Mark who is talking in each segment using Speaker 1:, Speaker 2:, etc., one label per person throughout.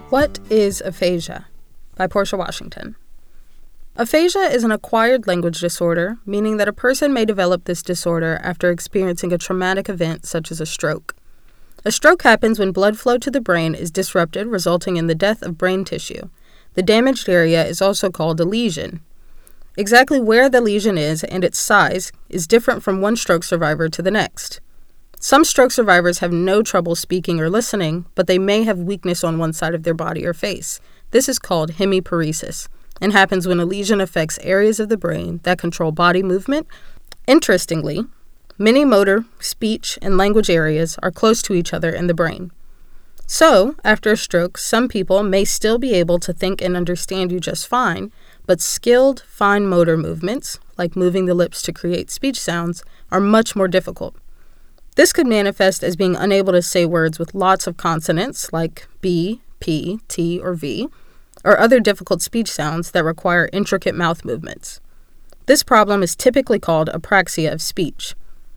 Speaker 1: What is aphasia? By Portia Washington. Aphasia is an acquired language disorder, meaning that a person may develop this disorder after experiencing a traumatic event such as a stroke. A stroke happens when blood flow to the brain is disrupted, resulting in the death of brain tissue. The damaged area is also called a lesion. Exactly where the lesion is and its size is different from one stroke survivor to the next. Some stroke survivors have no trouble speaking or listening, but they may have weakness on one side of their body or face. This is called hemiparesis and happens when a lesion affects areas of the brain that control body movement. Interestingly, many motor, speech, and language areas are close to each other in the brain. So, after a stroke, some people may still be able to think and understand you just fine, but skilled, fine motor movements, like moving the lips to create speech sounds, are much more difficult. This could manifest as being unable to say words with lots of consonants like B, P, T, or V, or other difficult speech sounds that require intricate mouth movements. This problem is typically called apraxia of speech.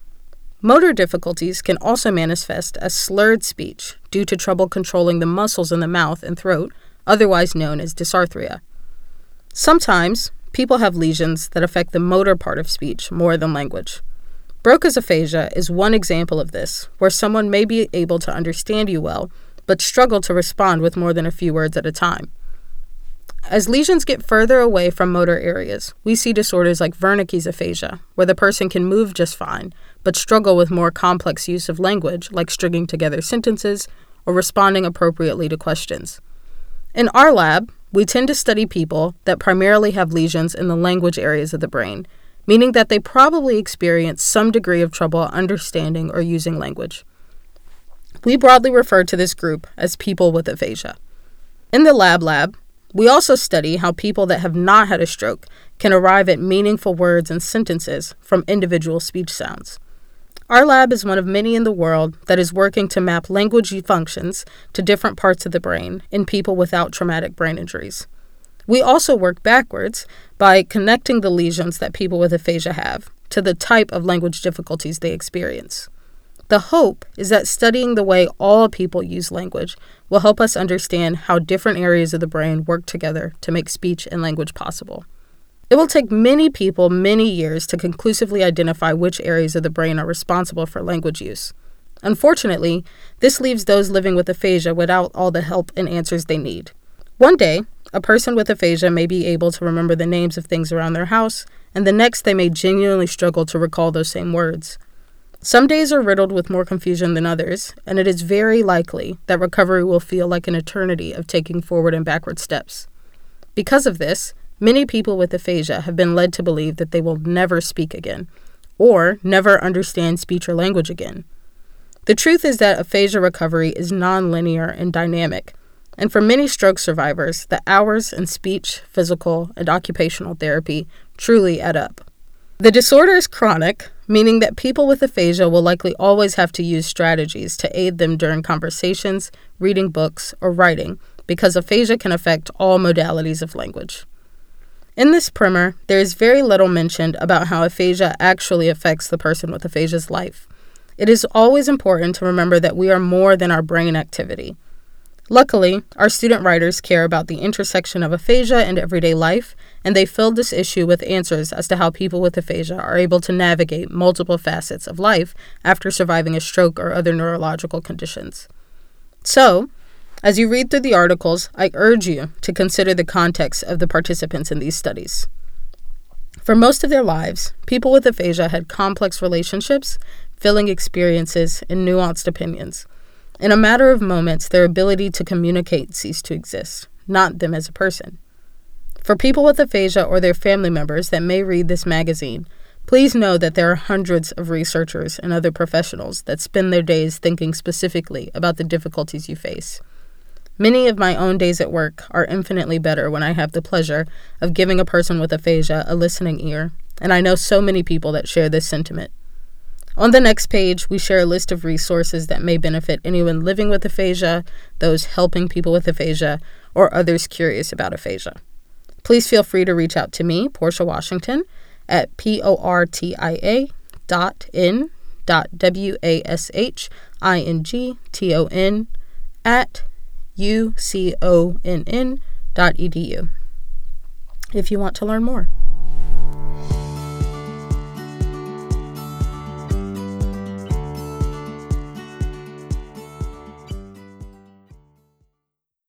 Speaker 1: Motor difficulties can also manifest as slurred speech due to trouble controlling the muscles in the mouth and throat, otherwise known as dysarthria. Sometimes, people have lesions that affect the motor part of speech more than language. Broca's aphasia is one example of this, where someone may be able to understand you well, but struggle to respond with more than a few words at a time. As lesions get further away from motor areas, we see disorders like Wernicke's aphasia, where the person can move just fine, but struggle with more complex use of language, like stringing together sentences or responding appropriately to questions. In our lab, we tend to study people that primarily have lesions in the language areas of the brain, meaning that they probably experience some degree of trouble understanding or using language. We broadly refer to this group as people with aphasia. In the lab, we also study how people that have not had a stroke can arrive at meaningful words and sentences from individual speech sounds. Our lab is one of many in the world that is working to map language functions to different parts of the brain in people without traumatic brain injuries. We also work backwards by connecting the lesions that people with aphasia have to the type of language difficulties they experience. The hope is that studying the way all people use language will help us understand how different areas of the brain work together to make speech and language possible. It will take many people many years to conclusively identify which areas of the brain are responsible for language use. Unfortunately, this leaves those living with aphasia without all the help and answers they need. One day, a person with aphasia may be able to remember the names of things around their house, and the next they may genuinely struggle to recall those same words. Some days are riddled with more confusion than others, and it is very likely that recovery will feel like an eternity of taking forward and backward steps. Because of this, many people with aphasia have been led to believe that they will never speak again, or never understand speech or language again. The truth is that aphasia recovery is nonlinear and dynamic, and for many stroke survivors, the hours in speech, physical, and occupational therapy truly add up. The disorder is chronic, meaning that people with aphasia will likely always have to use strategies to aid them during conversations, reading books, or writing, because aphasia can affect all modalities of language. In this primer, there is very little mentioned about how aphasia actually affects the person with aphasia's life. It is always important to remember that we are more than our brain activity. Luckily, our student writers care about the intersection of aphasia and everyday life, and they filled this issue with answers as to how people with aphasia are able to navigate multiple facets of life after surviving a stroke or other neurological conditions. So, as you read through the articles, I urge you to consider the context of the participants in these studies. For most of their lives, people with aphasia had complex relationships, filling experiences, and nuanced opinions. In a matter of moments, their ability to communicate ceased to exist, not them as a person. For people with aphasia or their family members that may read this magazine, please know that there are hundreds of researchers and other professionals that spend their days thinking specifically about the difficulties you face. Many of my own days at work are infinitely better when I have the pleasure of giving a person with aphasia a listening ear, and I know so many people that share this sentiment. On the next page, we share a list of resources that may benefit anyone living with aphasia, those helping people with aphasia, or others curious about aphasia. Please feel free to reach out to me, Portia Washington, at portia.n.washington uconn.edu if you want to learn more.